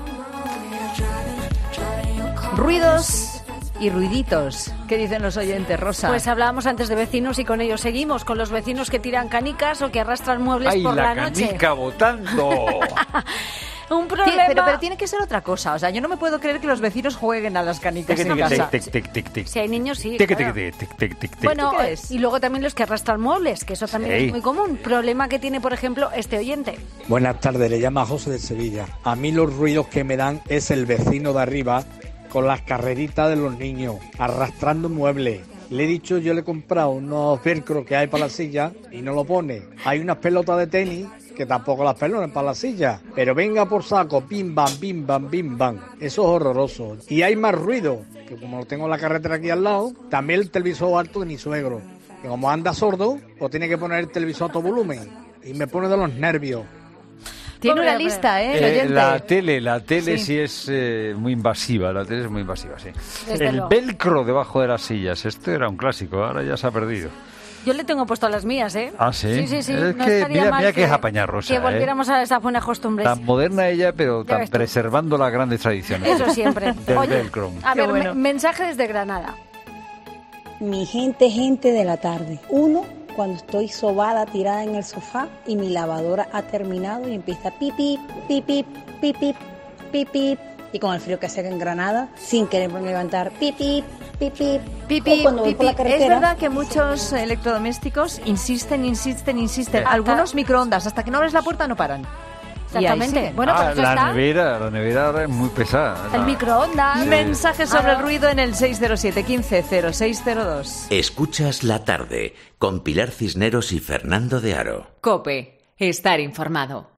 Ruidos y ruiditos. ¿Qué dicen los oyentes, Rosa? Pues hablábamos antes de vecinos y con ellos seguimos, con los vecinos que tiran canicas o que arrastran muebles ¡Ay, por la, la noche. canica botando! Un problema. Pero, pero tiene que ser otra cosa. O sea, yo no me puedo creer que los vecinos jueguen a las canicas en casa. Tic, tic, tic, tic. Si hay niños, sí. Tic, claro. tic, tic, tic, tic, tic. Bueno, y luego también los que arrastran muebles, que eso también sí. es muy común. Problema que tiene, por ejemplo, este oyente. Buenas tardes, le llama José de Sevilla. A mí los ruidos que me dan es el vecino de arriba con las carreritas de los niños, arrastrando muebles. Le he dicho, yo le he comprado unos velcro que hay para la silla y no lo pone. Hay unas pelotas de tenis que tampoco las pelones para la silla. Pero venga por saco, bim, bam, bim, bam, bim, bam. Eso es horroroso. Y hay más ruido, que como lo tengo en la carretera aquí al lado, también el televisor alto de mi suegro, que como anda sordo, pues tiene que poner el televisor a todo volumen. Y me pone de los nervios. Tiene una lista, ¿eh? El eh la tele, la tele sí, sí es eh, muy invasiva, la tele es muy invasiva, sí. Desde el luego. Velcro debajo de las sillas, esto era un clásico, ahora ya se ha perdido. Yo le tengo puesto a las mías, ¿eh? Ah, ¿sí? Sí, sí, sí. Es no que, mira, mira que, que es apañarrosa, que volviéramos ¿eh? a esas buenas costumbres. Tan moderna ella, pero tan preservando las grandes tradiciones. Eso siempre. Del Oye, velcro. A ver, bueno. me, mensaje desde Granada. Mi gente, gente de la tarde. Uno, cuando estoy sobada, tirada en el sofá y mi lavadora ha terminado y empieza pipi, pipi, pipi, pipi. Y con el frío que hace en Granada, sin querer levantar pipi, pip, pip. Pipi, O cuando voy por la pipi. carretera. Es verdad que muchos electrodomésticos insisten, insisten, insisten. Algunos microondas, hasta que no abres la puerta no paran. Exactamente. Bueno, Ah, pues eso la está. nevera, la nevera ahora es muy pesada. El La- microondas. Sí. Mensajes sobre Ah, el ruido en el seis cero siete, quince, cero seis cero dos. Escuchas La Tarde con Pilar Cisneros y Fernando de Aro. Cope, estar informado.